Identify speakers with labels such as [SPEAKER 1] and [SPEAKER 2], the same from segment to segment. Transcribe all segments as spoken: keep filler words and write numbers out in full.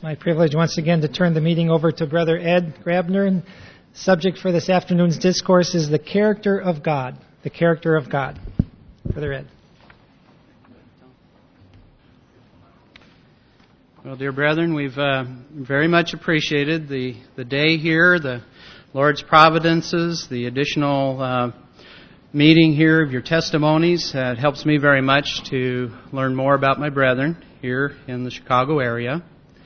[SPEAKER 1] my privilege once again to turn the meeting over to Brother Ed Grabner. And the subject for this afternoon's discourse is the character of God. The character of God. Brother Ed.
[SPEAKER 2] Well, dear brethren, we've uh, very much appreciated the, the day here, the Lord's providences, the additional uh, meeting here of your testimonies. Uh, it helps me very much to learn more about my brethren here in the Chicago area.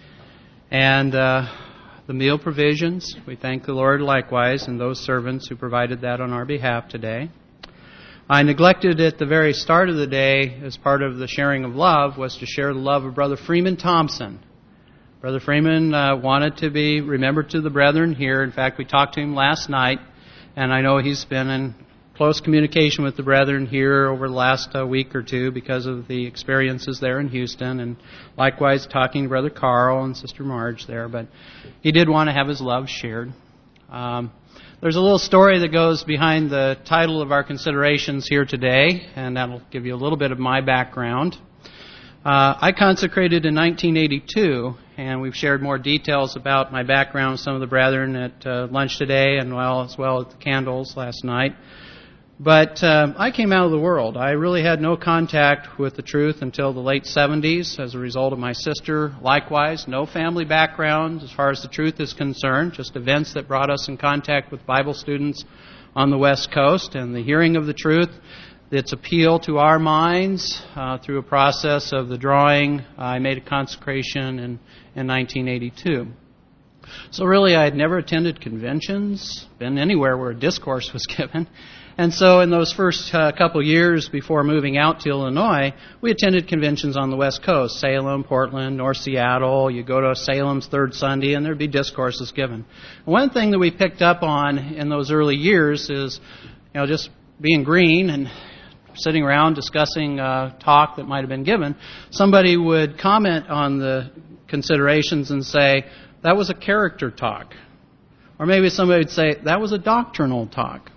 [SPEAKER 2] And uh, the meal provisions, we thank the Lord likewise and those servants who provided that on our behalf today. I neglected at the very start of the day, as part of the sharing of love, was to share the love of Brother Freeman Thompson. Brother Freeman uh, wanted to be remembered to the brethren here. In fact, we talked to him last night, and I know he's been in close communication with the brethren here over the last uh, week or two because of the experiences there in Houston, and likewise talking to Brother Carl and Sister Marge there. But he did want to have his love shared. Um, There's a little story that goes behind the title of our considerations here today, and that'll give you a little bit of my background. Uh, I consecrated in nineteen eighty-two, and we've shared more details about my background with some of the brethren at uh, lunch today, and well as well at the candles last night. But uh, I came out of the world. I really had no contact with the truth until the late seventies as a result of my sister. Likewise, no family background as far as the truth is concerned, just events that brought us in contact with Bible students on the West Coast and the hearing of the truth, its appeal to our minds uh, through a process of the drawing. I made a consecration in, in nineteen eighty-two. So really, I had never attended conventions, been anywhere where a discourse was given. And so in those first uh, couple years before moving out to Illinois, we attended conventions on the West Coast, Salem, Portland, North Seattle. You go to Salem's third Sunday and there'd be discourses given. One thing that we picked up on in those early years is, you know, just being green and sitting around discussing uh, talk that might have been given. Somebody would comment on the considerations and say, that was a character talk. Or maybe somebody would say, that was a doctrinal talk.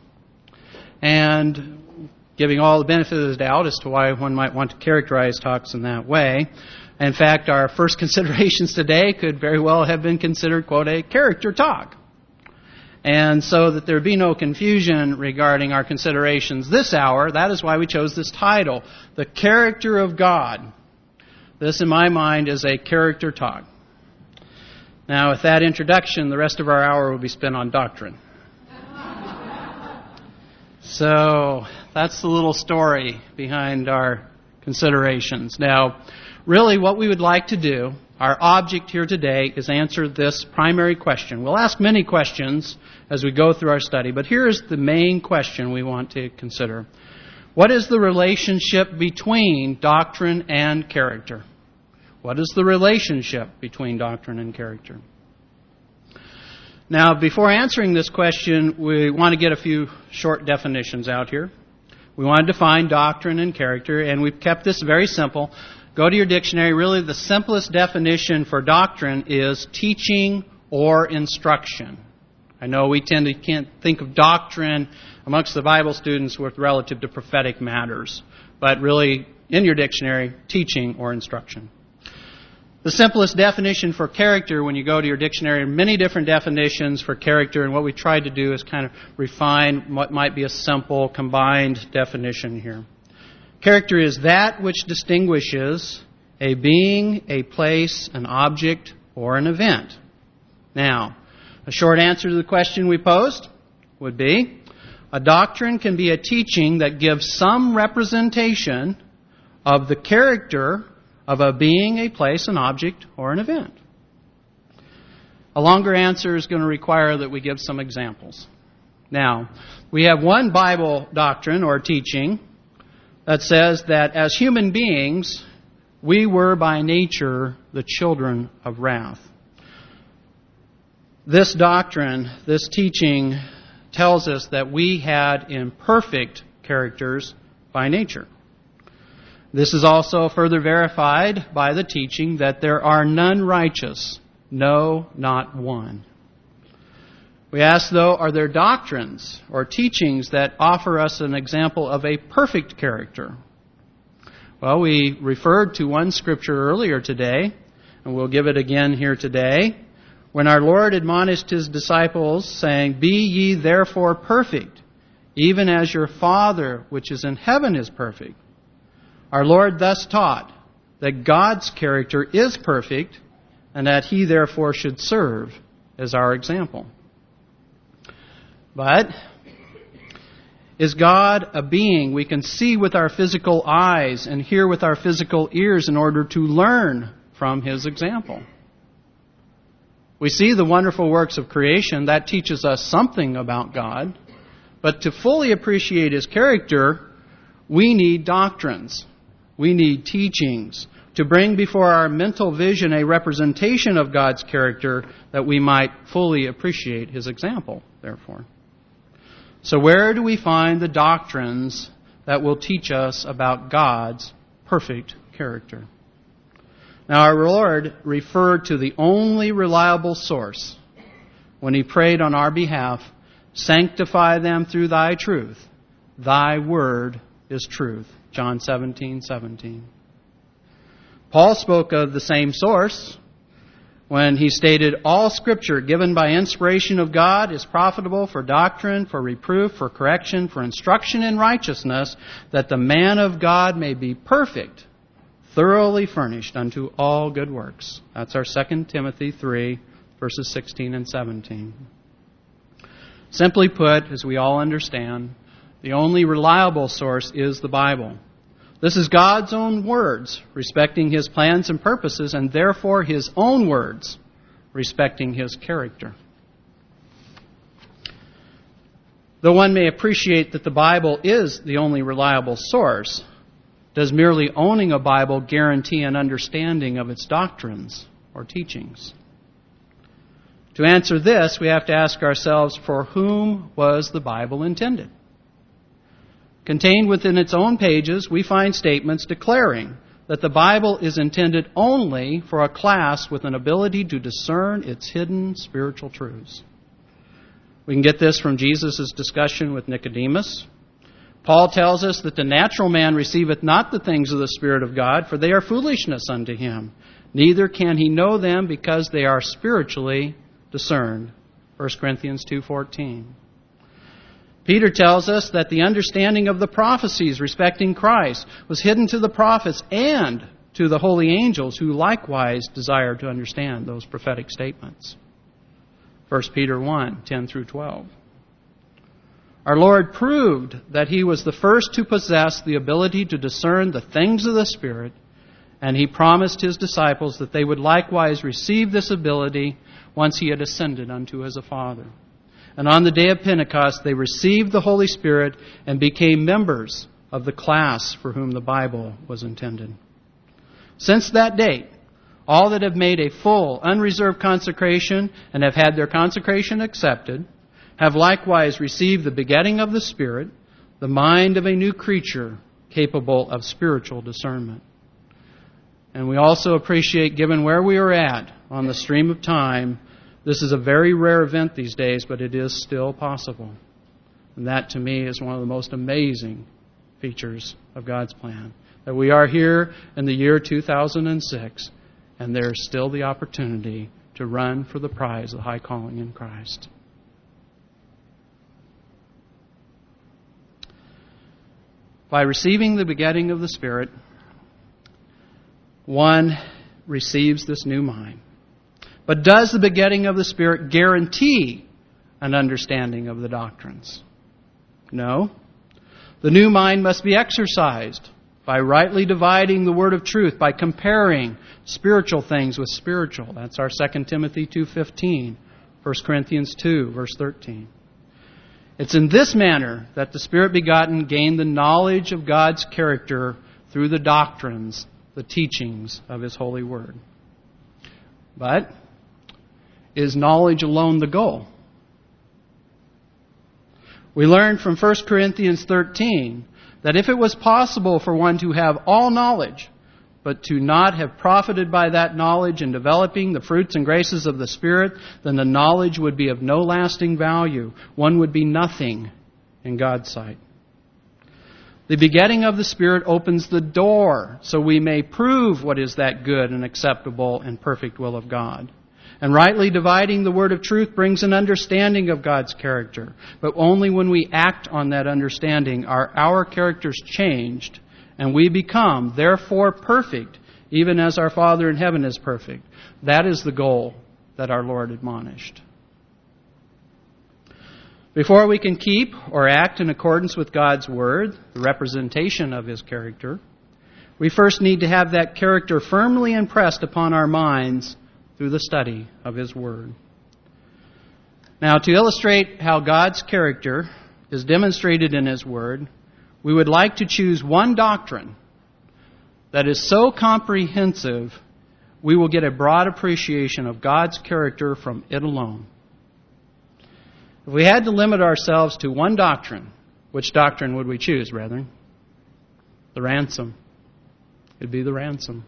[SPEAKER 2] And giving all the benefit of the doubt as to why one might want to characterize talks in that way. In fact, our first considerations today could very well have been considered, quote, a character talk. And so that there be no confusion regarding our considerations this hour, that is why we chose this title, The Character of God. This, in my mind, is a character talk. Now, with that introduction, the rest of our hour will be spent on doctrine. So that's the little story behind our considerations. Now, really what we would like to do, our object here today, is answer this primary question. We'll ask many questions as we go through our study, but here's the main question we want to consider. What is the relationship between doctrine and character? What is the relationship between doctrine and character? Now, before answering this question, we want to get a few short definitions out here. We want to define doctrine and character, and we've kept this very simple. Go to your dictionary. Really, the simplest definition for doctrine is teaching or instruction. I know we tend to can't think of doctrine amongst the Bible students with relative to prophetic matters, but really, in your dictionary, teaching or instruction. The simplest definition for character, when you go to your dictionary, many different definitions for character, and what we tried to do is kind of refine what might be a simple, combined definition here. Character is that which distinguishes a being, a place, an object, or an event. Now, a short answer to the question we posed would be, a doctrine can be a teaching that gives some representation of the character of a being, a place, an object, or an event. A longer answer is going to require that we give some examples. Now, we have one Bible doctrine or teaching that says that as human beings, we were by nature the children of wrath. This doctrine, this teaching, tells us that we had imperfect characters by nature. This is also further verified by the teaching that there are none righteous, no, not one. We ask, though, are there doctrines or teachings that offer us an example of a perfect character? Well, we referred to one scripture earlier today and we'll give it again here today, when our Lord admonished His disciples, saying, "Be ye therefore perfect, even as your Father which is in heaven is perfect." Our Lord thus taught that God's character is perfect, and that He therefore should serve as our example. But is God a being we can see with our physical eyes and hear with our physical ears in order to learn from His example? We see the wonderful works of creation. That teaches us something about God. But to fully appreciate His character, we need doctrines. We need teachings to bring before our mental vision a representation of God's character that we might fully appreciate His example, therefore. So where do we find the doctrines that will teach us about God's perfect character? Now, our Lord referred to the only reliable source when He prayed on our behalf, "Sanctify them through Thy truth. Thy word is truth." John seventeen seventeen. Paul spoke of the same source when he stated, "All Scripture given by inspiration of God is profitable for doctrine, for reproof, for correction, for instruction in righteousness, that the man of God may be perfect, thoroughly furnished unto all good works." That's our Second Timothy three, verses sixteen and seventeen. Simply put, as we all understand, the only reliable source is the Bible. This is God's own words respecting His plans and purposes, and therefore His own words respecting His character. Though one may appreciate that the Bible is the only reliable source, does merely owning a Bible guarantee an understanding of its doctrines or teachings? To answer this, we have to ask ourselves, for whom was the Bible intended? Contained within its own pages, we find statements declaring that the Bible is intended only for a class with an ability to discern its hidden spiritual truths. We can get this from Jesus' discussion with Nicodemus. Paul tells us that the natural man receiveth not the things of the Spirit of God, for they are foolishness unto him. Neither can he know them, because they are spiritually discerned. First Corinthians two fourteen. Peter tells us that the understanding of the prophecies respecting Christ was hidden to the prophets and to the holy angels, who likewise desired to understand those prophetic statements. First Peter one, ten through twelve. Our Lord proved that He was the first to possess the ability to discern the things of the Spirit, and He promised His disciples that they would likewise receive this ability once He had ascended unto as a Father. And on the day of Pentecost, they received the Holy Spirit and became members of the class for whom the Bible was intended. Since that date, all that have made a full, unreserved consecration and have had their consecration accepted have likewise received the begetting of the Spirit, the mind of a new creature capable of spiritual discernment. And we also appreciate, given where we are at on the stream of time, this is a very rare event these days, but it is still possible. And that, to me, is one of the most amazing features of God's plan. That we are here in the year two thousand six, and there's still the opportunity to run for the prize of the high calling in Christ. By receiving the begetting of the Spirit, one receives this new mind. But does the begetting of the Spirit guarantee an understanding of the doctrines? No. The new mind must be exercised by rightly dividing the word of truth, by comparing spiritual things with spiritual. That's our Second Timothy two fifteen, First Corinthians two, verse thirteen. It's in this manner that the Spirit begotten gained the knowledge of God's character through the doctrines, the teachings of His holy word. But is knowledge alone the goal? We learn from First Corinthians thirteen that if it was possible for one to have all knowledge, but to not have profited by that knowledge in developing the fruits and graces of the Spirit, then the knowledge would be of no lasting value. One would be nothing in God's sight. The begetting of the Spirit opens the door so we may prove what is that good and acceptable and perfect will of God. And rightly dividing the word of truth brings an understanding of God's character. But only when we act on that understanding are our characters changed, and we become, therefore, perfect, even as our Father in heaven is perfect. That is the goal that our Lord admonished. Before we can keep or act in accordance with God's Word, the representation of His character, we first need to have that character firmly impressed upon our minds through the study of His Word. Now, to illustrate how God's character is demonstrated in His Word, we would like to choose one doctrine that is so comprehensive we will get a broad appreciation of God's character from it alone. If we had to limit ourselves to one doctrine, which doctrine would we choose, brethren? The ransom. It'd be the ransom.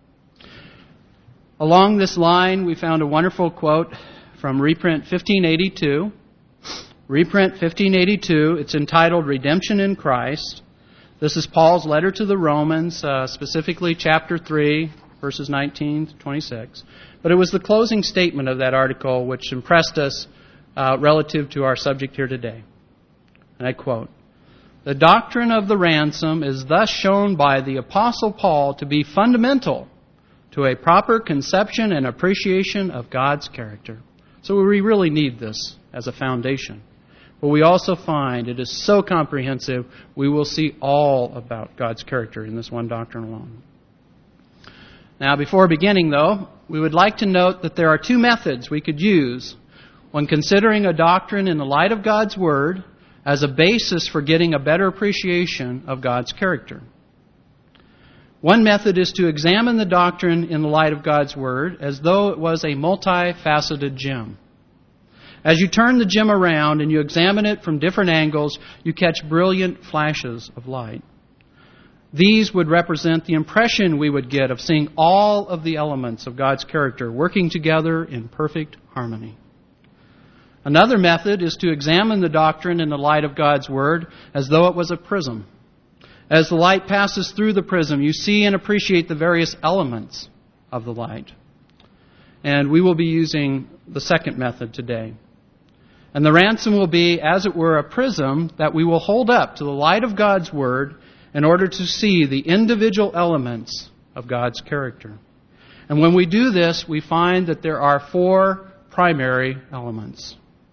[SPEAKER 2] Along this line, we found a wonderful quote from reprint fifteen eighty-two. Reprint fifteen eighty-two. It's entitled Redemption in Christ. This is Paul's letter to the Romans, uh, specifically chapter three, verses nineteen to twenty-six. But it was the closing statement of that article which impressed us Uh, relative to our subject here today. And I quote, "The doctrine of the ransom is thus shown by the Apostle Paul to be fundamental to a proper conception and appreciation of God's character." So we really need this as a foundation. But we also find it is so comprehensive, we will see all about God's character in this one doctrine alone. Now, before beginning, though, we would like to note that there are two methods we could use when considering a doctrine in the light of God's Word as a basis for getting a better appreciation of God's character. One method is to examine the doctrine in the light of God's Word as though it was a multifaceted gem. As you turn the gem around and you examine it from different angles, you catch brilliant flashes of light. These would represent the impression we would get of seeing all of the elements of God's character working together in perfect harmony. Another method is to examine the doctrine in the light of God's Word as though it was a prism. As the light passes through the prism, you see and appreciate the various elements of the light. And we will be using the second method today. And the ransom will be, as it were, a prism that we will hold up to the light of God's Word in order to see the individual elements of God's character. And when we do this, we find that there are four primary elements.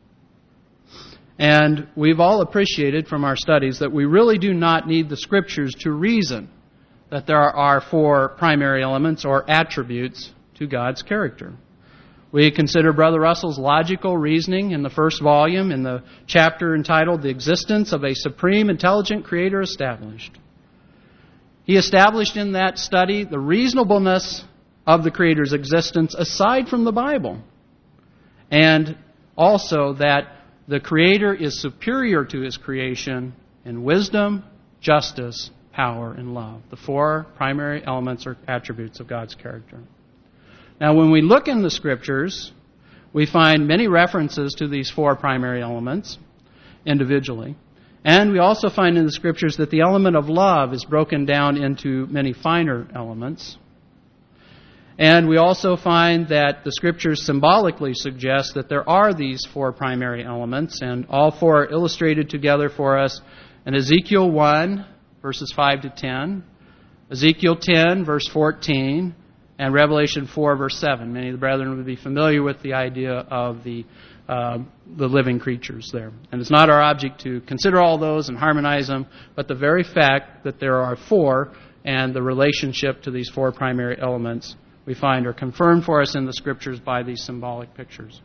[SPEAKER 2] And we've all appreciated from our studies that we really do not need the Scriptures to reason that there are four primary elements or attributes to God's character. We consider Brother Russell's logical reasoning in the first volume in the chapter entitled The Existence of a Supreme Intelligent Creator Established. He established in that study the reasonableness of the Creator's existence aside from the Bible, and also that the Creator is superior to His creation in wisdom, justice, power, and love. The four primary elements or attributes of God's character. Now, when we look in the Scriptures, we find many references to these four primary elements individually. And we also find in the Scriptures that the element of love is broken down into many finer elements. And we also find that the Scriptures symbolically suggest that there are these four primary elements, and all four are illustrated together for us in Ezekiel one, verses five to ten, Ezekiel ten, verse fourteen, and Revelation four, verse seven. Many of the brethren would be familiar with the idea of the uh, the living creatures there. And it's not our object to consider all those and harmonize them, but the very fact that there are four and the relationship to these four primary elements we find are confirmed for us in the Scriptures by these symbolic pictures.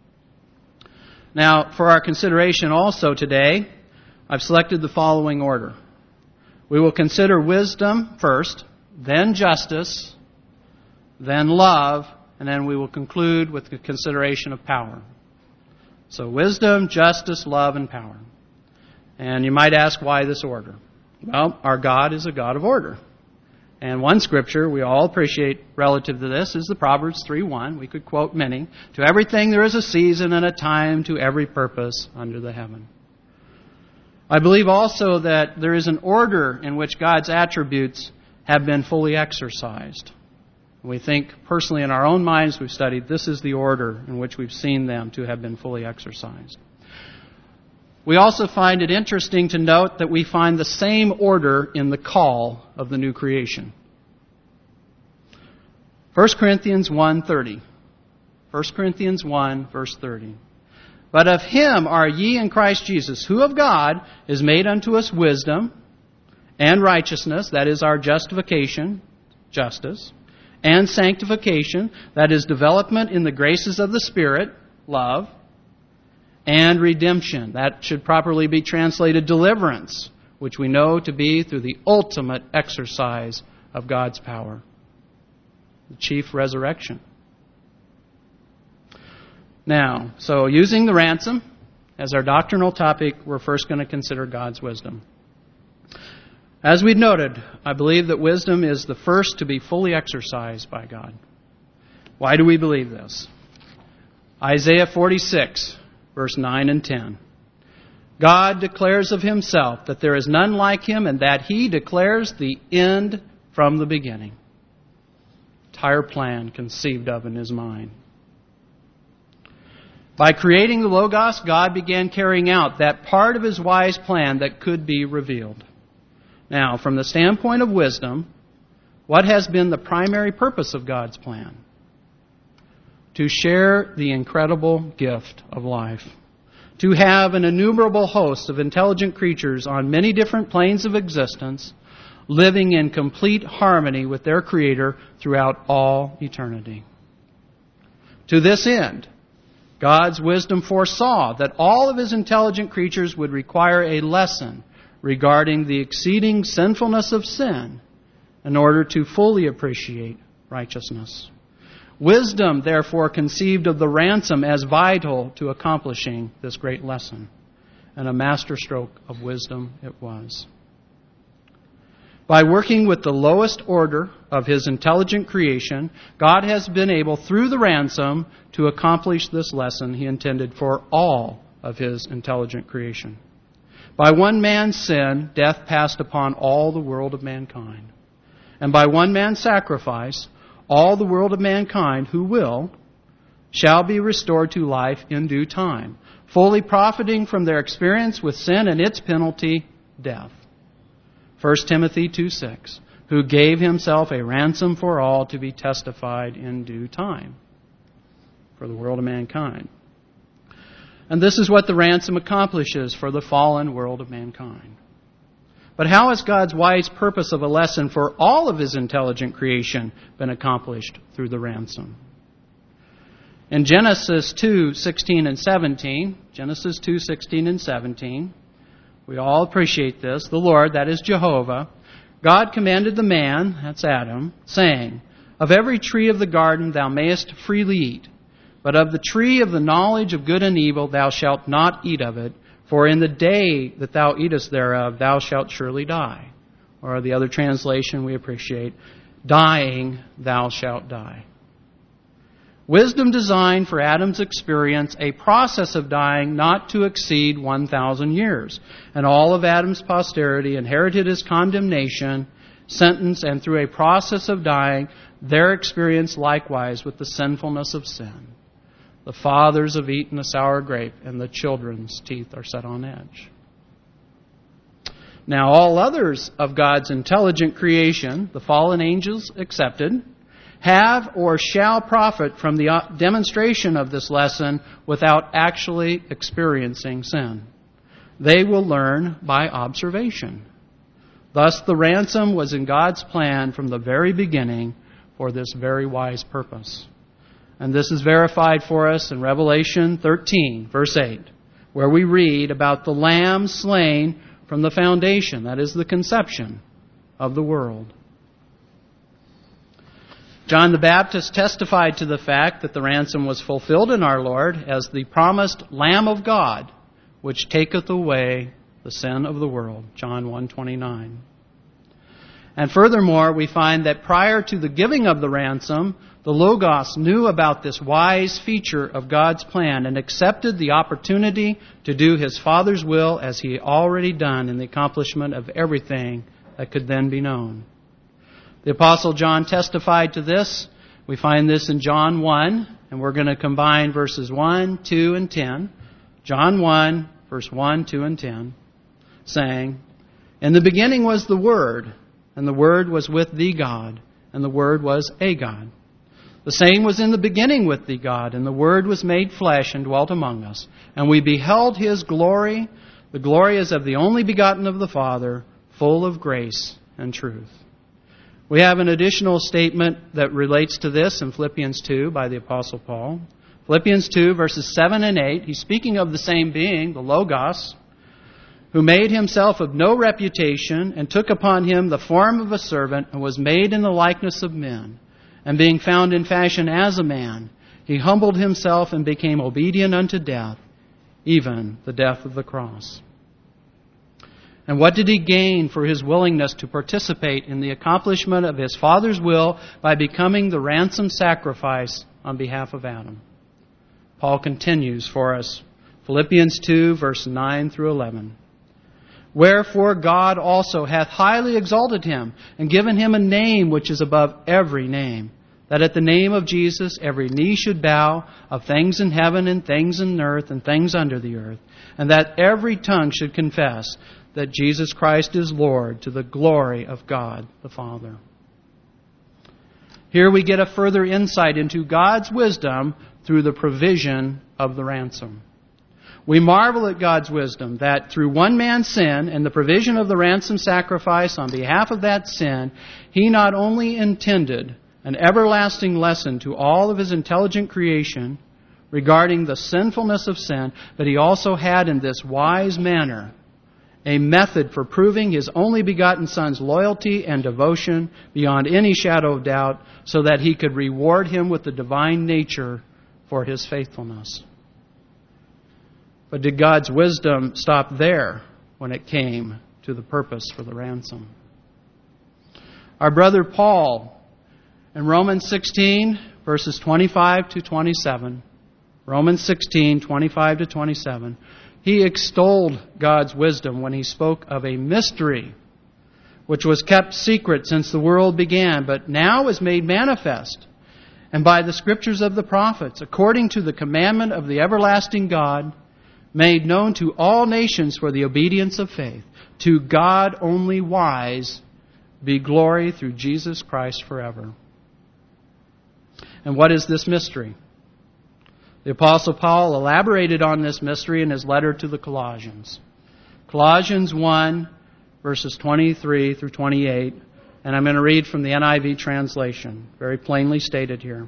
[SPEAKER 2] Now, for our consideration also today, I've selected the following order. We will consider wisdom first, then justice, then love, and then we will conclude with the consideration of power. So wisdom, justice, love, and power. And you might ask, why this order? Well, our God is a God of order. And one scripture we all appreciate relative to this is the Proverbs three one. We could quote many. To everything there is a season and a time to every purpose under the heaven. I believe also that there is an order in which God's attributes have been fully exercised. We think personally in our own minds, we've studied, this is the order in which we've seen them to have been fully exercised. We also find it interesting to note that we find the same order in the call of the new creation. First Corinthians one thirty. First Corinthians one, verse thirty. But of Him are ye in Christ Jesus, who of God is made unto us wisdom and righteousness, that is our justification, justice, and sanctification, that is development in the graces of the Spirit, love, and redemption. That should properly be translated deliverance, which we know to be through the ultimate exercise of God's power, the chief resurrection. Now, so using the ransom as our doctrinal topic, we're first going to consider God's wisdom. As we noted, I believe that wisdom is the first to be fully exercised by God. Why do we believe this? Isaiah forty-six, verse nine and ten. God declares of Himself that there is none like Him, and that He declares the end from the beginning. Entire plan conceived of in His mind. By creating the Logos, God began carrying out that part of His wise plan that could be revealed. Now, from the standpoint of wisdom, what has been the primary purpose of God's plan? To share the incredible gift of life. To have an innumerable host of intelligent creatures on many different planes of existence, living in complete harmony with their Creator throughout all eternity. To this end, God's wisdom foresaw that all of His intelligent creatures would require a lesson regarding the exceeding sinfulness of sin in order to fully appreciate righteousness. Wisdom, therefore, conceived of the ransom as vital to accomplishing this great lesson. And a masterstroke of wisdom it was. By working with the lowest order of His intelligent creation, God has been able, through the ransom, to accomplish this lesson He intended for all of His intelligent creation. By one man's sin, death passed upon all the world of mankind. And by one man's sacrifice, all the world of mankind who will, shall be restored to life in due time, fully profiting from their experience with sin and its penalty, death. First Timothy two six, who gave Himself a ransom for all to be testified in due time for the world of mankind. And this is what the ransom accomplishes for the fallen world of mankind. But how has God's wise purpose of a lesson for all of His intelligent creation been accomplished through the ransom? In Genesis two sixteen and seventeen, Genesis two sixteen and seventeen, we all appreciate this. The Lord, that is Jehovah, God commanded the man, that's Adam, saying, Of every tree of the garden thou mayest freely eat, but of the tree of the knowledge of good and evil thou shalt not eat of it, for in the day that thou eatest thereof thou shalt surely die. Or the other translation we appreciate, dying thou shalt die. Wisdom designed for Adam's experience a process of dying not to exceed one thousand years. And all of Adam's posterity inherited his condemnation, sentence, and through a process of dying, their experience likewise with the sinfulness of sin. The fathers have eaten a sour grape, and the children's teeth are set on edge. Now, all others of God's intelligent creation, the fallen angels excepted, have or shall profit from the demonstration of this lesson without actually experiencing sin. They will learn by observation. Thus, the ransom was in God's plan from the very beginning for this very wise purpose. And this is verified for us in Revelation thirteen, verse eight, where we read about the Lamb slain from the foundation, that is the conception of the world. John the Baptist testified to the fact that the ransom was fulfilled in our Lord as the promised Lamb of God, which taketh away the sin of the world. John one twenty-nine. And furthermore, we find that prior to the giving of the ransom, the Logos knew about this wise feature of God's plan and accepted the opportunity to do His Father's will as He had already done in the accomplishment of everything that could then be known. The Apostle John testified to this. We find this in John one, and we're going to combine verses one, two, and ten. John one, verse one, two, and ten, saying, "In the beginning was the Word, and the Word was with thee, God, and the Word was a God. The same was in the beginning with thee, God, and the Word was made flesh and dwelt among us. And we beheld His glory. The glory is of the only begotten of the Father, full of grace and truth." We have an additional statement that relates to this in Philippians two by the Apostle Paul. Philippians two, verses seven and eight, he's speaking of the same being, the Logos, who made Himself of no reputation and took upon Him the form of a servant and was made in the likeness of men. And being found in fashion as a man, He humbled Himself and became obedient unto death, even the death of the cross. And what did He gain for His willingness to participate in the accomplishment of His Father's will by becoming the ransom sacrifice on behalf of Adam? Paul continues for us. Philippians two, verse nine through eleven. "Wherefore God also hath highly exalted Him, and given Him a name which is above every name, that at the name of Jesus every knee should bow, of things in heaven and things in earth and things under the earth, and that every tongue should confess that Jesus Christ is Lord, to the glory of God the Father." Here we get a further insight into God's wisdom through the provision of the ransom. We marvel at God's wisdom that through one man's sin and the provision of the ransom sacrifice on behalf of that sin, He not only intended an everlasting lesson to all of His intelligent creation regarding the sinfulness of sin, but He also had in this wise manner a method for proving His only begotten Son's loyalty and devotion beyond any shadow of doubt, so that He could reward Him with the divine nature for His faithfulness. But did God's wisdom stop there when it came to the purpose for the ransom? Our brother Paul, in Romans sixteen, verses twenty-five to twenty-seven, Romans sixteen, twenty-five to twenty-seven, he extolled God's wisdom when he spoke of a mystery which was kept secret since the world began, but now is made manifest, and by the scriptures of the prophets, according to the commandment of the everlasting God, made known to all nations for the obedience of faith. To God only wise be glory through Jesus Christ forever. And what is this mystery? The Apostle Paul elaborated on this mystery in his letter to the Colossians. Colossians one, verses twenty-three through twenty-eight. And I'm going to read from the N I V translation, very plainly stated here.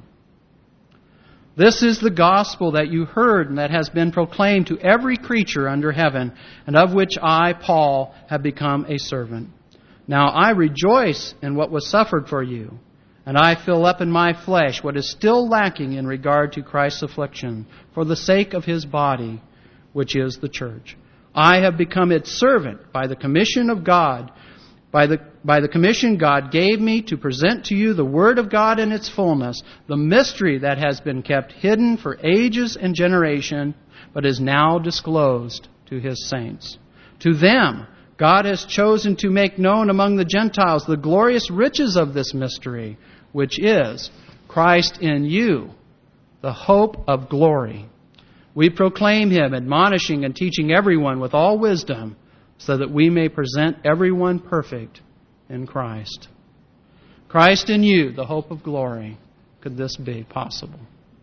[SPEAKER 2] "This is the gospel that you heard and that has been proclaimed to every creature under heaven, and of which I, Paul, have become a servant. Now I rejoice in what was suffered for you, and I fill up in my flesh what is still lacking in regard to Christ's affliction, for the sake of His body, which is the church. I have become its servant by the commission of God, by the, by the commission God gave me to present to you the Word of God in its fullness, the mystery that has been kept hidden for ages and generation, but is now disclosed to His saints. To them God has chosen to make known among the Gentiles the glorious riches of this mystery, which is Christ in you, the hope of glory. We proclaim Him, admonishing and teaching everyone with all wisdom, so that we may present everyone perfect in Christ. Christ in you, the hope of glory. Could this be possible?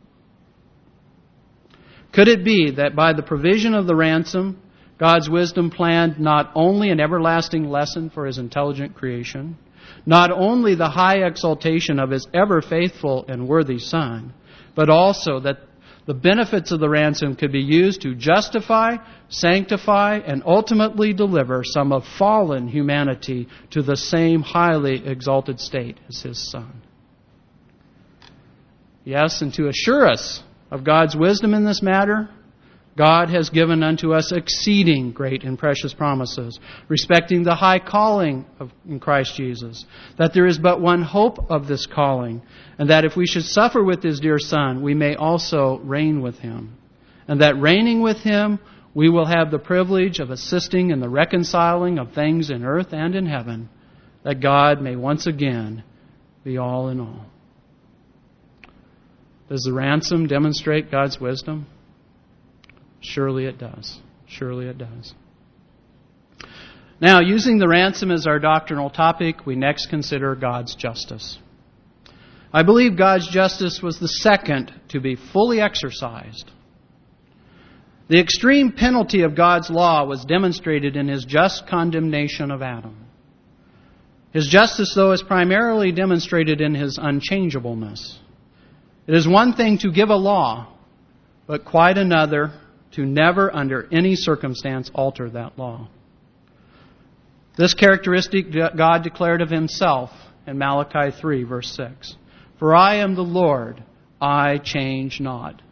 [SPEAKER 2] Could it be that by the provision of the ransom, God's wisdom planned not only an everlasting lesson for His intelligent creation, not only the high exaltation of His ever-faithful and worthy Son, but also that the benefits of the ransom could be used to justify, sanctify, and ultimately deliver some of fallen humanity to the same highly exalted state as His Son. Yes, and to assure us of God's wisdom in this matter, God has given unto us exceeding great and precious promises, respecting the high calling of in Christ Jesus, that there is but one hope of this calling, and that if we should suffer with His dear Son, we may also reign with Him. And that reigning with Him, we will have the privilege of assisting in the reconciling of things in earth and in heaven, that God may once again be all in all. Does the ransom demonstrate God's wisdom? Surely it does. Surely it does. Now, using the ransom as our doctrinal topic, we next consider God's justice. I believe God's justice was the second to be fully exercised. The extreme penalty of God's law was demonstrated in His just condemnation of Adam. His justice, though, is primarily demonstrated in His unchangeableness. It is one thing to give a law, but quite another to never under any circumstance alter that law. This characteristic God declared of Himself in Malachi three, verse six. For I am the Lord, I change not.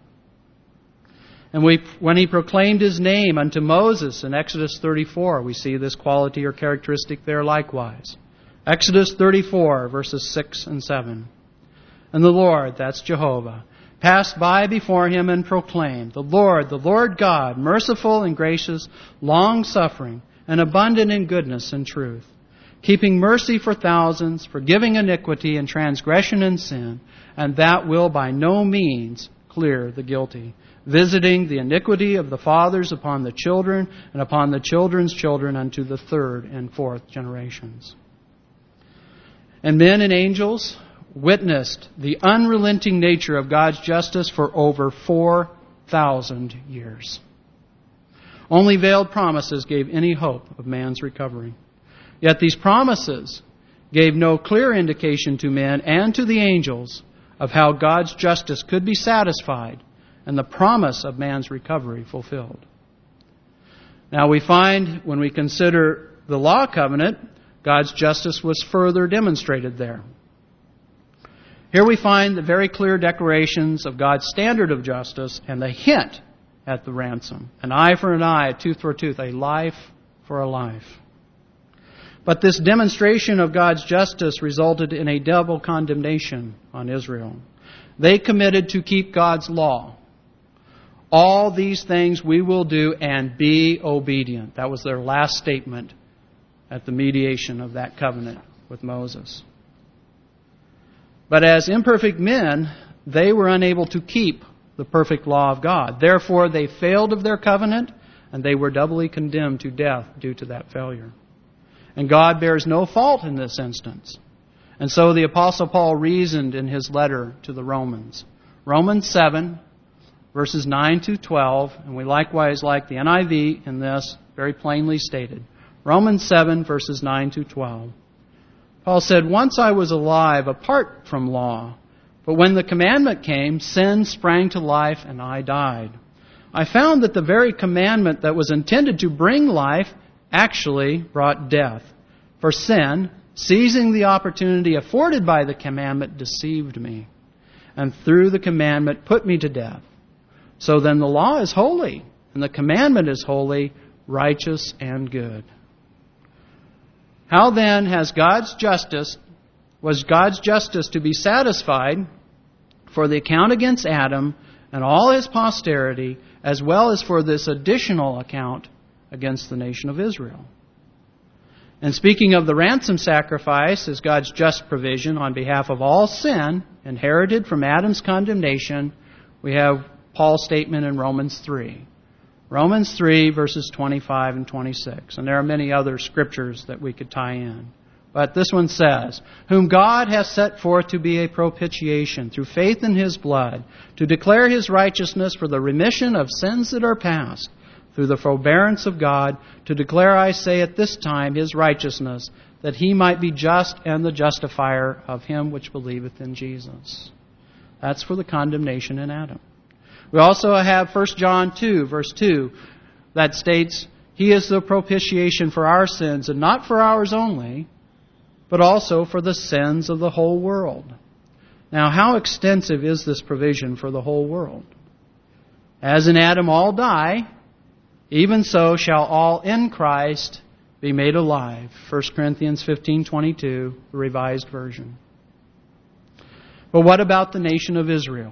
[SPEAKER 2] And we, when He proclaimed His name unto Moses in Exodus thirty-four, we see this quality or characteristic there likewise. Exodus thirty-four, verses six and seven. And the Lord, that's Jehovah, passed by before him and proclaimed, The Lord, the Lord God, merciful and gracious, long-suffering, and abundant in goodness and truth, keeping mercy for thousands, forgiving iniquity and transgression and sin, and that will by no means clear the guilty, visiting the iniquity of the fathers upon the children, and upon the children's children unto the third and fourth generations. And men and angels witnessed the unrelenting nature of God's justice for over four thousand years. Only veiled promises gave any hope of man's recovery. Yet these promises gave no clear indication to men and to the angels of how God's justice could be satisfied and the promise of man's recovery fulfilled. Now we find, when we consider the law covenant, God's justice was further demonstrated there. Here we find the very clear declarations of God's standard of justice and the hint at the ransom. An eye for an eye, a tooth for a tooth, a life for a life. But this demonstration of God's justice resulted in a double condemnation on Israel. They committed to keep God's law. All these things we will do and be obedient. That was their last statement at the mediation of that covenant with Moses. But as imperfect men, they were unable to keep the perfect law of God. Therefore, they failed of their covenant, and they were doubly condemned to death due to that failure. And God bears no fault in this instance. And so the Apostle Paul reasoned in his letter to the Romans. Romans seven, verses nine to twelve, and we likewise like the N I V in this, very plainly stated. Romans seven, verses nine to twelve. Paul said, Once I was alive apart from law, but when the commandment came, sin sprang to life and I died. I found that the very commandment that was intended to bring life actually brought death. For sin, seizing the opportunity afforded by the commandment, deceived me, and through the commandment put me to death. So then the law is holy, and the commandment is holy, righteous, and good. How then has God's justice, was God's justice to be satisfied for the account against Adam and all his posterity, as well as for this additional account against the nation of Israel? And speaking of the ransom sacrifice as God's just provision on behalf of all sin inherited from Adam's condemnation, we have Paul's statement in Romans three. Romans three, verses twenty-five and twenty-six. And there are many other scriptures that we could tie in. But this one says, Whom God has set forth to be a propitiation through faith in His blood, to declare His righteousness for the remission of sins that are past, through the forbearance of God, to declare, I say, at this time His righteousness, that He might be just and the justifier of him which believeth in Jesus. That's for the condemnation in Adam. We also have First John two, verse two, that states, He is the propitiation for our sins, and not for ours only, but also for the sins of the whole world. Now, how extensive is this provision for the whole world? As in Adam all die, even so shall all in Christ be made alive. First Corinthians fifteen twenty-two, the Revised Version. But what about the nation of Israel?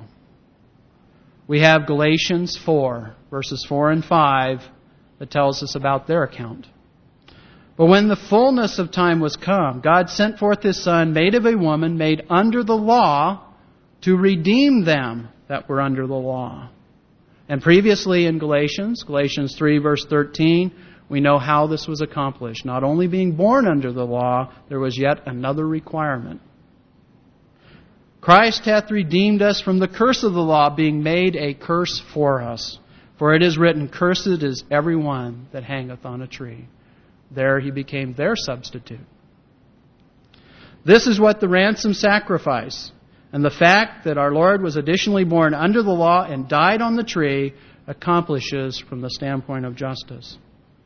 [SPEAKER 2] We have Galatians four, verses four and five, that tells us about their account. But when the fullness of time was come, God sent forth His Son, made of a woman, made under the law, to redeem them that were under the law. And previously in Galatians, Galatians three, verse thirteen, we know how this was accomplished. Not only being born under the law, there was yet another requirement. Christ hath redeemed us from the curse of the law, being made a curse for us. For it is written, Cursed is every one that hangeth on a tree. There He became their substitute. This is what the ransom sacrifice and the fact that our Lord was additionally born under the law and died on the tree accomplishes from the standpoint of justice.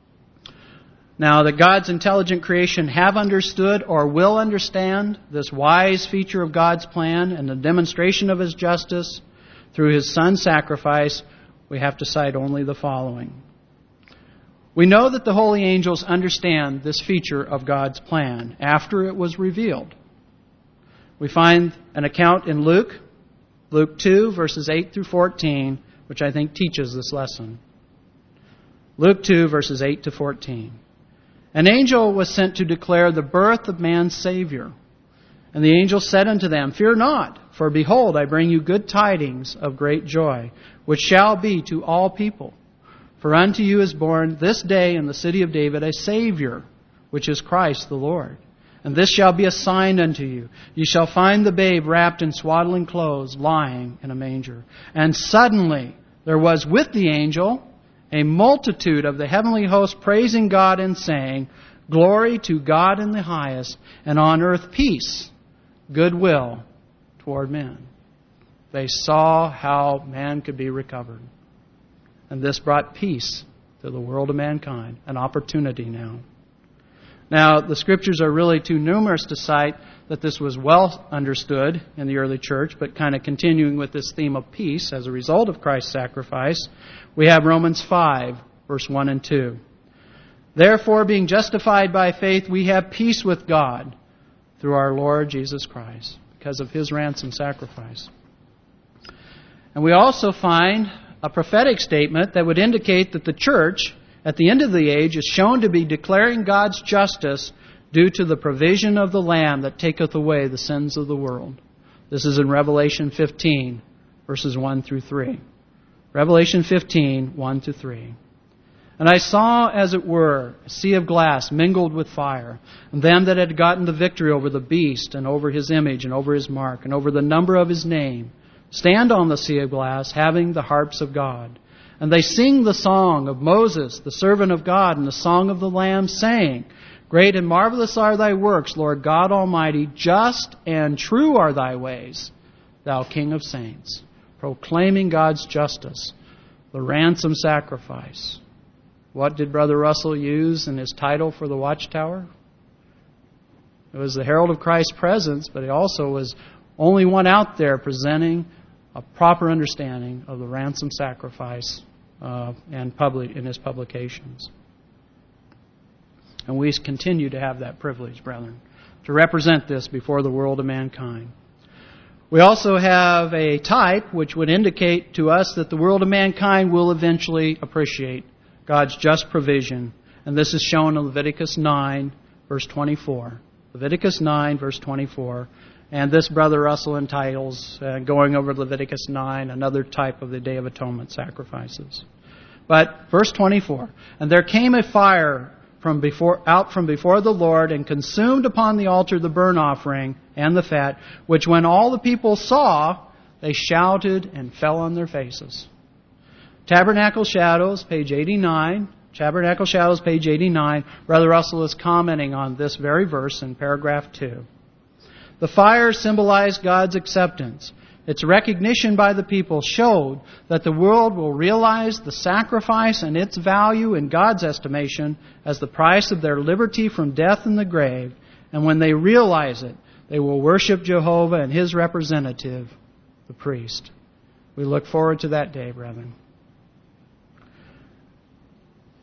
[SPEAKER 2] Now, that God's intelligent creation have understood or will understand this wise feature of God's plan and the demonstration of His justice through His Son's sacrifice, we have to cite only the following. We know that the holy angels understand this feature of God's plan after it was revealed. We find an account in Luke, Luke two, verses eight through fourteen, which I think teaches this lesson. Luke two, verses eight to fourteen. An angel was sent to declare the birth of man's Savior. And the angel said unto them, Fear not, for behold, I bring you good tidings of great joy, which shall be to all people. For unto you is born this day in the city of David a Savior, which is Christ the Lord. And this shall be a sign unto you. You shall find the babe wrapped in swaddling clothes, lying in a manger. And suddenly there was with the angel a multitude of the heavenly host praising God and saying, Glory to God in the highest, and on earth peace, goodwill toward men. They saw how man could be recovered. And this brought peace to the world of mankind, an opportunity now. Now, the Scriptures are really too numerous to cite that this was well understood in the early church, but kind of continuing with this theme of peace as a result of Christ's sacrifice, we have Romans five, verse one and two. Therefore, being justified by faith, we have peace with God through our Lord Jesus Christ, because of His ransom sacrifice. And we also find a prophetic statement that would indicate that the church, at the end of the age, is shown to be declaring God's justice due to the provision of the Lamb that taketh away the sins of the world. This is in Revelation fifteen, verses one through three. Revelation fifteen, one to three. And I saw, as it were, a sea of glass mingled with fire, and them that had gotten the victory over the beast, and over his image, and over his mark, and over the number of his name, stand on the sea of glass, having the harps of God. And they sing the song of Moses, the servant of God, and the song of the Lamb, saying, Great and marvelous are thy works, Lord God Almighty. Just and true are thy ways, thou King of saints. Proclaiming God's justice, the ransom sacrifice. What did Brother Russell use in his title for the Watchtower? It was the herald of Christ's presence, but it also was only one out there presenting a proper understanding of the ransom sacrifice uh, and public in his publications. And we continue to have that privilege, brethren, to represent this before the world of mankind. We also have a type which would indicate to us that the world of mankind will eventually appreciate God's just provision. And this is shown in Leviticus nine, verse twenty-four. Leviticus nine, verse twenty-four. And this Brother Russell entitles, uh, going over Leviticus nine, another type of the Day of Atonement sacrifices. But verse twenty-four, And there came a fire from before, out from before the Lord, and consumed upon the altar the burnt offering and the fat, which when all the people saw, they shouted and fell on their faces. Tabernacle Shadows, page eighty-nine. Tabernacle Shadows, page eighty-nine. Brother Russell is commenting on this very verse in paragraph two. The fire symbolized God's acceptance. Its recognition by the people showed that the world will realize the sacrifice and its value in God's estimation as the price of their liberty from death and the grave. And when they realize it, they will worship Jehovah and His representative, the priest. We look forward to that day, brethren.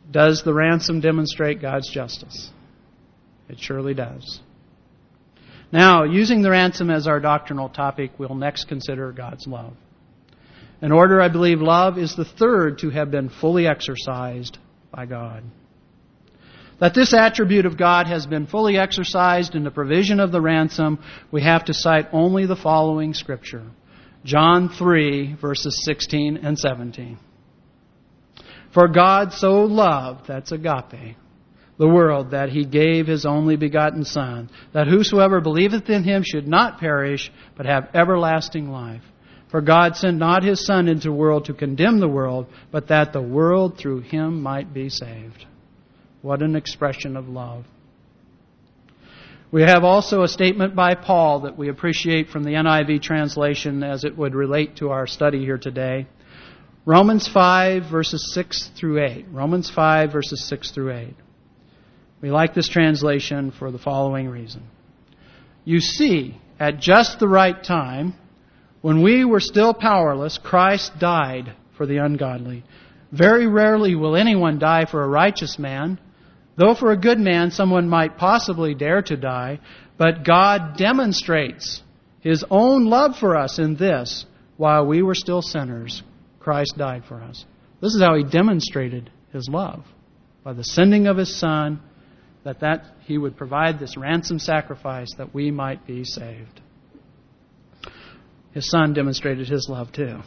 [SPEAKER 2] Does the ransom demonstrate God's justice? It surely does. Now, using the ransom as our doctrinal topic, we'll next consider God's love. In order, I believe love is the third to have been fully exercised by God. That this attribute of God has been fully exercised in the provision of the ransom, we have to cite only the following scripture. John three, verses sixteen and seventeen. For God so loved, that's agape, the world, that He gave His only begotten Son, that whosoever believeth in Him should not perish, but have everlasting life. For God sent not His Son into the world to condemn the world, but that the world through Him might be saved. What an expression of love. We have also a statement by Paul that we appreciate from the N I V translation as it would relate to our study here today. Romans five, verses six through eight. Romans five, verses six through eight. We like this translation for the following reason. You see, at just the right time, when we were still powerless, Christ died for the ungodly. Very rarely will anyone die for a righteous man, though for a good man someone might possibly dare to die. But God demonstrates His own love for us in this: while we were still sinners, Christ died for us. This is how He demonstrated His love, by the sending of His Son, that, that He would provide this ransom sacrifice that we might be saved. His Son demonstrated His love too.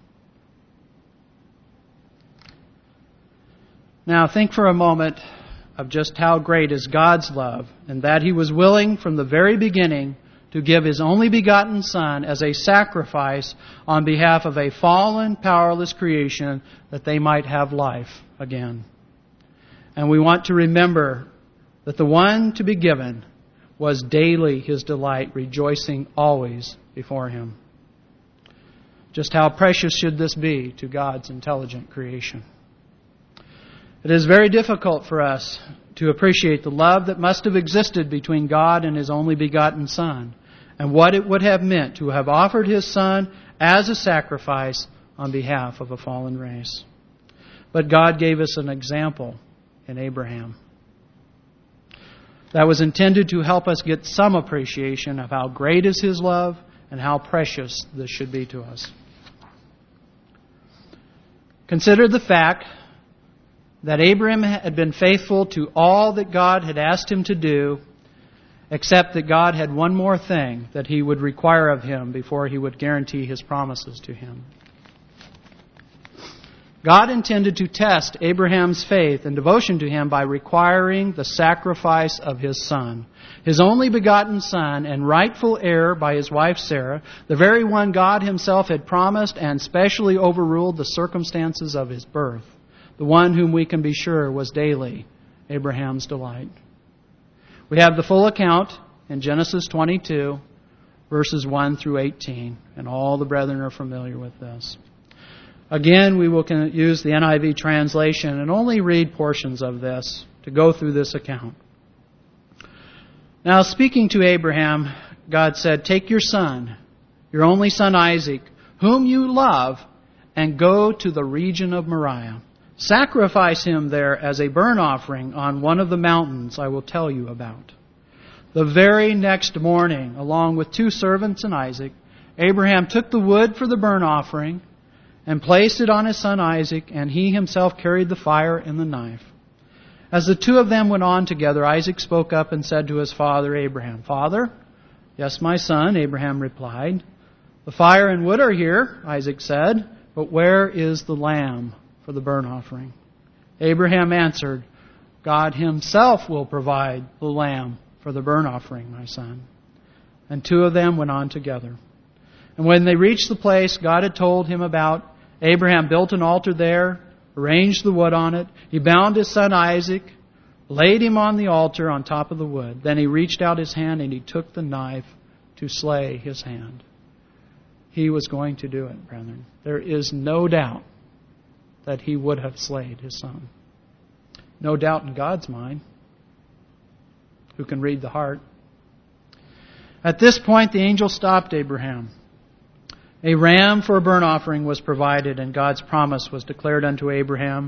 [SPEAKER 2] Now think for a moment of just how great is God's love, and that He was willing from the very beginning to give His only begotten Son as a sacrifice on behalf of a fallen, powerless creation, that they might have life again. And we want to remember that the one to be given was daily His delight, rejoicing always before Him. Just how precious should this be to God's intelligent creation? It is very difficult for us to appreciate the love that must have existed between God and His only begotten Son, and what it would have meant to have offered His Son as a sacrifice on behalf of a fallen race. But God gave us an example in Abraham that was intended to help us get some appreciation of how great is His love and how precious this should be to us. Consider the fact that Abraham had been faithful to all that God had asked him to do, except that God had one more thing that He would require of him before He would guarantee His promises to him. God intended to test Abraham's faith and devotion to Him by requiring the sacrifice of His Son, His only begotten Son and rightful heir by his wife Sarah, the very one God Himself had promised and specially overruled the circumstances of His birth, the one whom we can be sure was daily Abraham's delight. We have the full account in Genesis twenty-two, verses one through eighteen, and all the brethren are familiar with this. Again, we will use the N I V translation and only read portions of this to go through this account. Now, speaking to Abraham, God said, "Take your son, your only son Isaac, whom you love, and go to the region of Moriah. Sacrifice him there as a burnt offering on one of the mountains I will tell you about." The very next morning, along with two servants and Isaac, Abraham took the wood for the burnt offering and placed it on his son Isaac, and he himself carried the fire and the knife. As the two of them went on together, Isaac spoke up and said to his father Abraham, "Father?" "Yes, my son," Abraham replied. "The fire and wood are here," Isaac said, "but where is the lamb for the burnt offering?" Abraham answered, "God Himself will provide the lamb for the burnt offering, my son." And two of them went on together. And when they reached the place God had told him about, Abraham built an altar there, arranged the wood on it. He bound his son Isaac, laid him on the altar on top of the wood. Then he reached out his hand and he took the knife to slay his hand. He was going to do it, brethren. There is no doubt that he would have slayed his son. No doubt in God's mind, who can read the heart. At this point, the angel stopped Abraham. A ram for a burnt offering was provided, and God's promise was declared unto Abraham,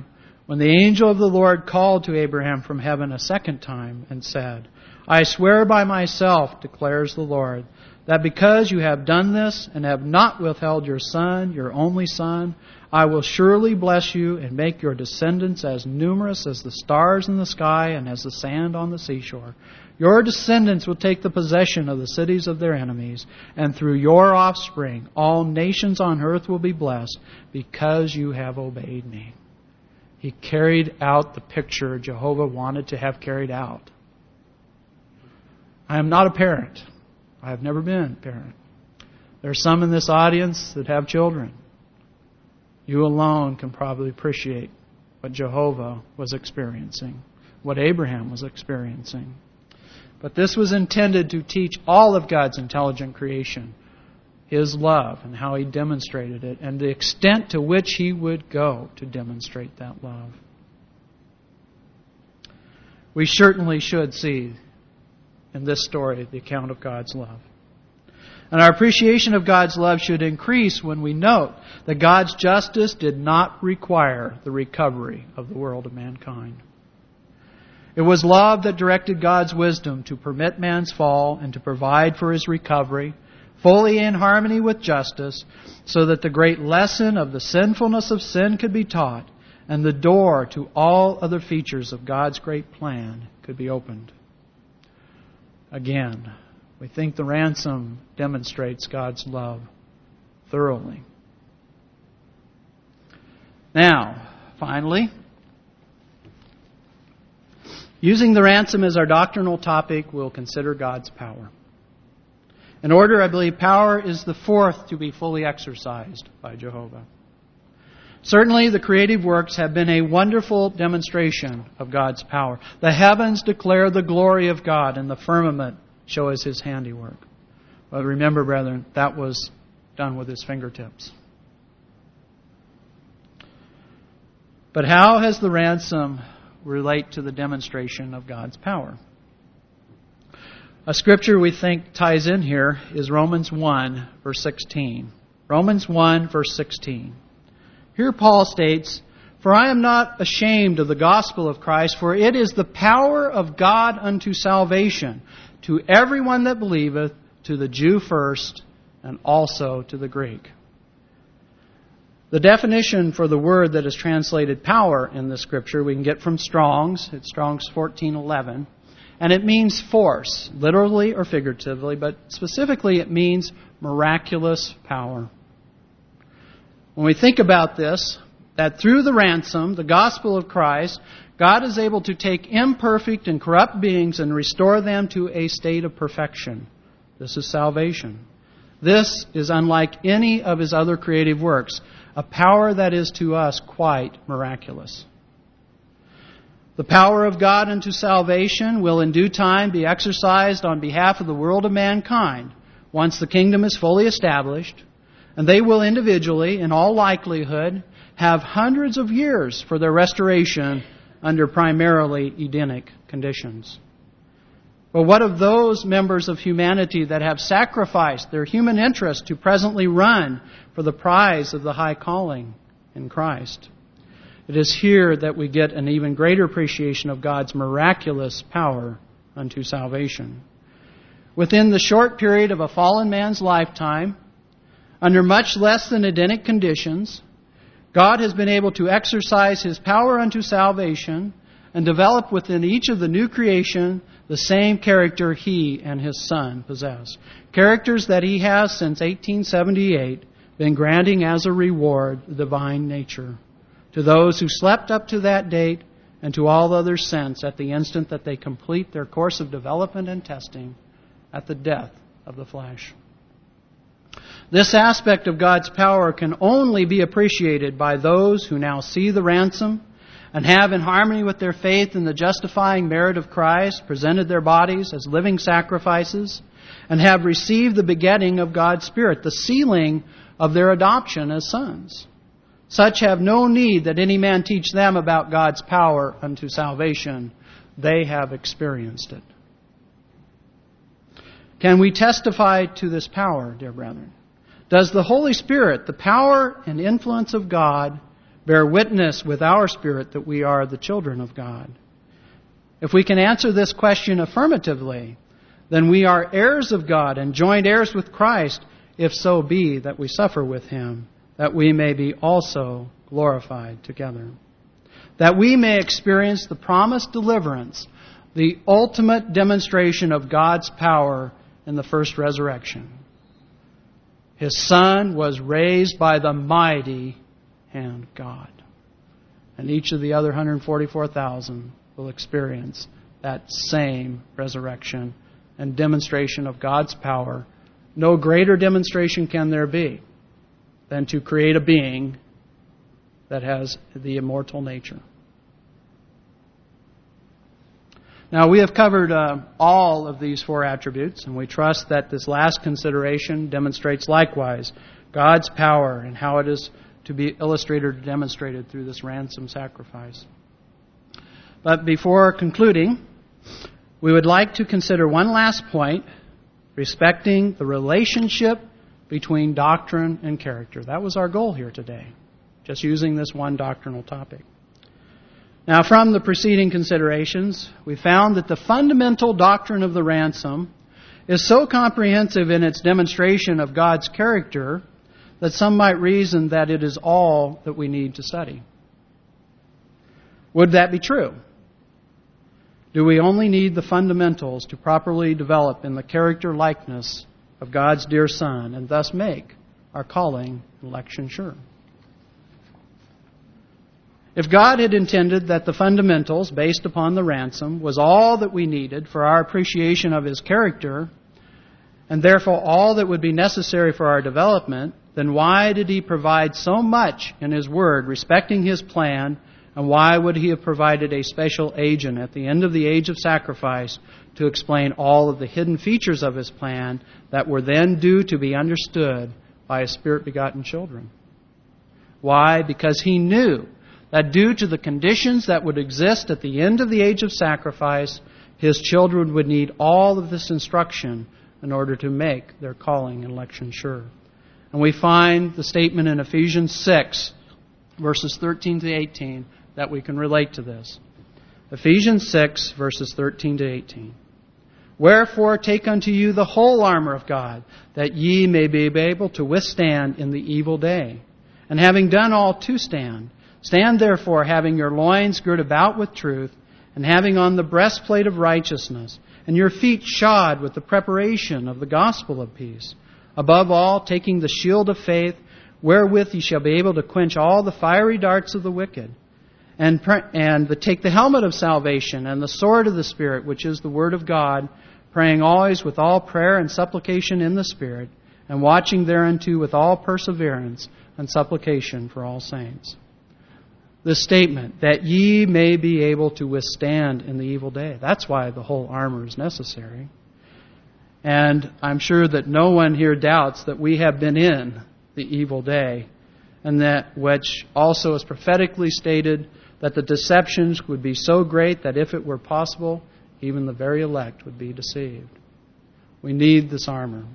[SPEAKER 2] when the angel of the Lord called to Abraham from heaven a second time and said, I swear by myself, declares the Lord, that because you have done this and have not withheld your son, your only son, I will surely bless you and make your descendants as numerous as the stars in the sky and as the sand on the seashore. Your descendants will take the possession of the cities of their enemies, and through your offspring all nations on earth will be blessed because you have obeyed me. He carried out the picture Jehovah wanted to have carried out. I am not a parent. I have never been a parent. There are some in this audience that have children. You alone can probably appreciate what Jehovah was experiencing, what Abraham was experiencing. But this was intended to teach all of God's intelligent creation His love and how He demonstrated it and the extent to which He would go to demonstrate that love. We certainly should see in this story the account of God's love. And our appreciation of God's love should increase when we note that God's justice did not require the recovery of the world of mankind. It was love that directed God's wisdom to permit man's fall and to provide for his recovery, fully in harmony with justice, so that the great lesson of the sinfulness of sin could be taught and the door to all other features of God's great plan could be opened. Again, we think the ransom demonstrates God's love thoroughly. Now, finally, using the ransom as our doctrinal topic, we'll consider God's power. In order, I believe power is the fourth to be fully exercised by Jehovah. Certainly, the creative works have been a wonderful demonstration of God's power. The heavens declare the glory of God, and the firmament shows His handiwork. But remember, brethren, that was done with His fingertips. But how has the ransom relate to the demonstration of God's power? A scripture we think ties in here is Romans one, verse sixteen. Romans one, verse sixteen. Here Paul states, For I am not ashamed of the gospel of Christ, for it is the power of God unto salvation, to everyone that believeth, to the Jew first, and also to the Greek. The definition for the word that is translated power in the scripture we can get from Strong's. It's Strong's fourteen eleven. And it means force, literally or figuratively, but specifically it means miraculous power. When we think about this, that through the ransom, the gospel of Christ, God is able to take imperfect and corrupt beings and restore them to a state of perfection. This is salvation. This is unlike any of His other creative works, a power that is to us quite miraculous. The power of God unto salvation will in due time be exercised on behalf of the world of mankind once the kingdom is fully established, and they will individually, in all likelihood, have hundreds of years for their restoration under primarily Edenic conditions. But what of those members of humanity that have sacrificed their human interest to presently run for the prize of the high calling in Christ? It is here that we get an even greater appreciation of God's miraculous power unto salvation. Within the short period of a fallen man's lifetime, under much less than Edenic conditions, God has been able to exercise His power unto salvation and develop within each of the new creation the same character He and His Son possess. Characters that He has since eighteen seventy-eight been granting as a reward the divine nature to those who slept up to that date and to all others since at the instant that they complete their course of development and testing at the death of the flesh. This aspect of God's power can only be appreciated by those who now see the ransom and have, in harmony with their faith in the justifying merit of Christ, presented their bodies as living sacrifices and have received the begetting of God's Spirit, the sealing of their adoption as sons. Such have no need that any man teach them about God's power unto salvation. They have experienced it. Can we testify to this power, dear brethren? Does the Holy Spirit, the power and influence of God, bear witness with our spirit that we are the children of God. If we can answer this question affirmatively, then we are heirs of God and joint heirs with Christ, if so be that we suffer with Him, that we may be also glorified together. That we may experience the promised deliverance, the ultimate demonstration of God's power in the first resurrection. His Son was raised by the mighty hand of God. And each of the other one hundred forty-four thousand will experience that same resurrection and demonstration of God's power. No greater demonstration can there be than to create a being that has the immortal nature. Now, we have covered uh, all of these four attributes, and we trust that this last consideration demonstrates likewise God's power and how it is to be illustrated or demonstrated through this ransom sacrifice. But before concluding, we would like to consider one last point respecting the relationship between doctrine and character. That was our goal here today, just using this one doctrinal topic. Now, from the preceding considerations, we found that the fundamental doctrine of the ransom is so comprehensive in its demonstration of God's character that some might reason that it is all that we need to study. Would that be true? Do we only need the fundamentals to properly develop in the character likeness of God's dear Son and thus make our calling and election sure? If God had intended that the fundamentals based upon the ransom was all that we needed for our appreciation of His character, and therefore all that would be necessary for our development, then why did He provide so much in His Word respecting His plan, and why would He have provided a special agent at the end of the age of sacrifice to explain all of the hidden features of His plan that were then due to be understood by His Spirit-begotten children? Why? Because He knew that due to the conditions that would exist at the end of the age of sacrifice, His children would need all of this instruction in order to make their calling and election sure. And we find the statement in Ephesians six, verses thirteen to eighteen, that we can relate to this. Ephesians six, verses thirteen to eighteen. Wherefore take unto you the whole armor of God, that ye may be able to withstand in the evil day. And having done all to stand, stand therefore, having your loins girt about with truth, and having on the breastplate of righteousness, and your feet shod with the preparation of the gospel of peace. Above all, taking the shield of faith, wherewith ye shall be able to quench all the fiery darts of the wicked. And, and the, take the helmet of salvation and the sword of the Spirit, which is the Word of God, praying always with all prayer and supplication in the Spirit, and watching thereunto with all perseverance and supplication for all saints. The statement, that ye may be able to withstand in the evil day. That's why the whole armor is necessary. And I'm sure that no one here doubts that we have been in the evil day, and that which also is prophetically stated that the deceptions would be so great that if it were possible, even the very elect would be deceived. We need this armor.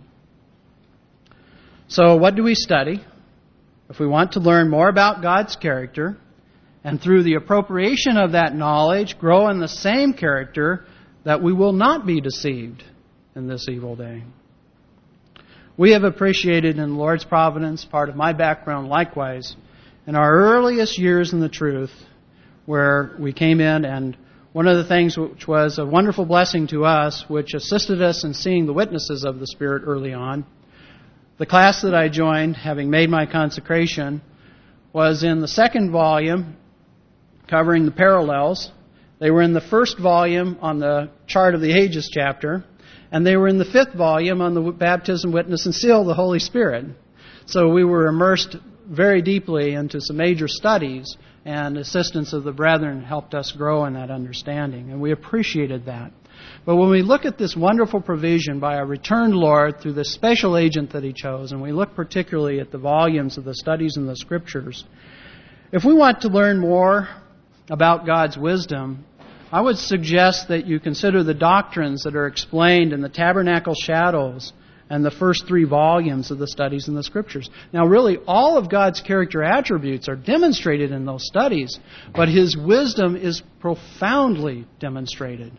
[SPEAKER 2] So what do we study? If we want to learn more about God's character, and through the appropriation of that knowledge, grow in the same character, that we will not be deceived in this evil day. We have appreciated in the Lord's providence, part of my background likewise, in our earliest years in the truth, where we came in, and one of the things which was a wonderful blessing to us, which assisted us in seeing the witnesses of the Spirit early on, the class that I joined, having made my consecration, was in the second volume, covering the parallels. They were in the first volume on the Chart of the Ages chapter, and they were in the fifth volume on the Baptism, Witness, and Seal of the Holy Spirit. So we were immersed very deeply into some major studies, and assistance of the brethren helped us grow in that understanding, and we appreciated that. But when we look at this wonderful provision by our returned Lord through this special agent that He chose, and we look particularly at the volumes of the studies in the Scriptures, if we want to learn more about God's wisdom, I would suggest that you consider the doctrines that are explained in the Tabernacle Shadows and the first three volumes of the studies in the Scriptures. Now, really, all of God's character attributes are demonstrated in those studies, but His wisdom is profoundly demonstrated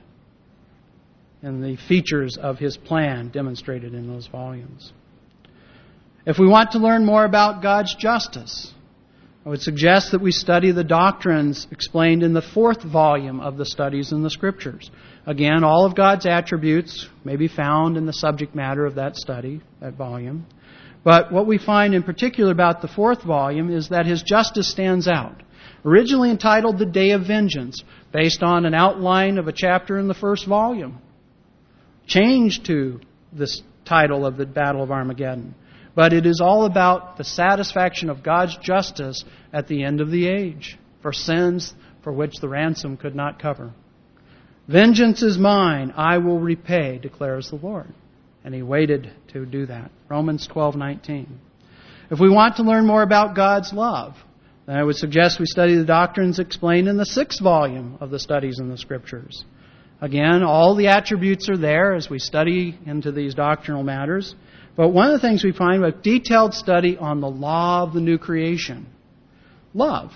[SPEAKER 2] in the features of His plan demonstrated in those volumes. If we want to learn more about God's justice, I would suggest that we study the doctrines explained in the fourth volume of the studies in the Scriptures. Again, all of God's attributes may be found in the subject matter of that study, that volume. But what we find in particular about the fourth volume is that His justice stands out. Originally entitled The Day of Vengeance, based on an outline of a chapter in the first volume. Changed to this title of the Battle of Armageddon. But it is all about the satisfaction of God's justice at the end of the age for sins for which the ransom could not cover. Vengeance is mine, I will repay, declares the Lord. And He waited to do that. Romans twelve nineteen. If we want to learn more about God's love, then I would suggest we study the doctrines explained in the sixth volume of the studies in the Scriptures. Again, all the attributes are there as we study into these doctrinal matters. But one of the things we find with detailed study on the law of the new creation, love,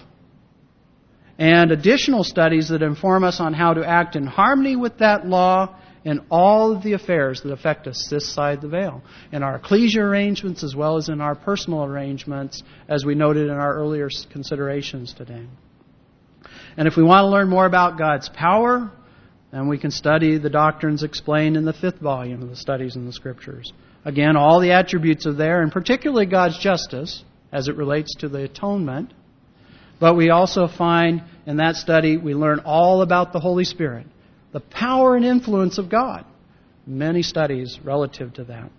[SPEAKER 2] and additional studies that inform us on how to act in harmony with that law in all of the affairs that affect us this side the veil, in our ecclesia arrangements as well as in our personal arrangements, as we noted in our earlier considerations today. And if we want to learn more about God's power, then we can study the doctrines explained in the fifth volume of the studies in the Scriptures. Again, all the attributes are there, and particularly God's justice as it relates to the atonement. But we also find in that study, we learn all about the Holy Spirit, the power and influence of God. Many studies relative to that.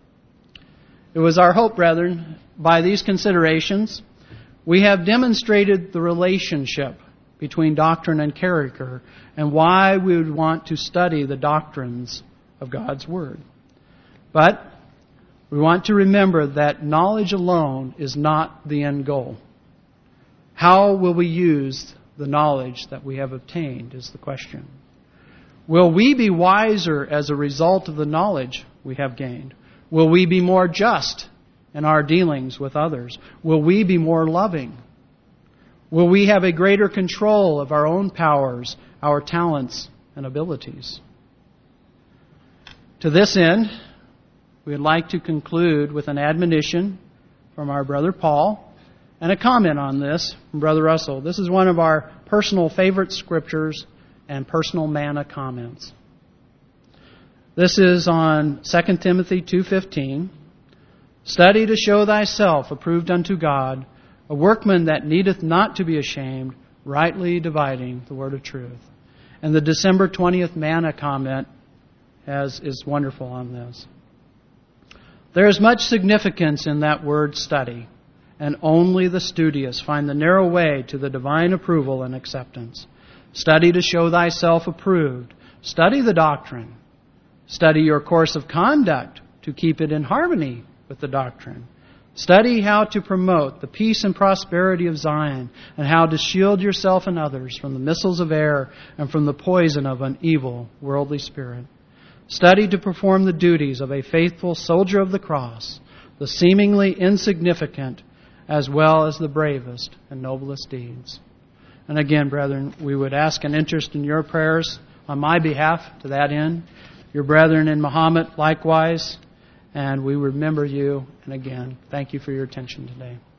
[SPEAKER 2] It was our hope, brethren, by these considerations, we have demonstrated the relationship between doctrine and character and why we would want to study the doctrines of God's Word. But we want to remember that knowledge alone is not the end goal. How will we use the knowledge that we have obtained is the question. Will we be wiser as a result of the knowledge we have gained? Will we be more just in our dealings with others? Will we be more loving? Will we have a greater control of our own powers, our talents, and abilities? To this end, we would like to conclude with an admonition from our brother Paul and a comment on this from Brother Russell. This is one of our personal favorite scriptures and personal manna comments. This is on Second Timothy two fifteen. Study to show thyself approved unto God, a workman that needeth not to be ashamed, rightly dividing the word of truth. And the December twentieth manna comment has, is wonderful on this. There is much significance in that word study, and only the studious find the narrow way to the divine approval and acceptance. Study to show thyself approved. Study the doctrine. Study your course of conduct to keep it in harmony with the doctrine. Study how to promote the peace and prosperity of Zion and how to shield yourself and others from the missiles of error and from the poison of an evil worldly spirit. Study to perform the duties of a faithful soldier of the cross, the seemingly insignificant as well as the bravest and noblest deeds. And again, brethren, we would ask an interest in your prayers on my behalf to that end. Your brethren in Muhammad likewise. And we remember you. And again, thank you for your attention today.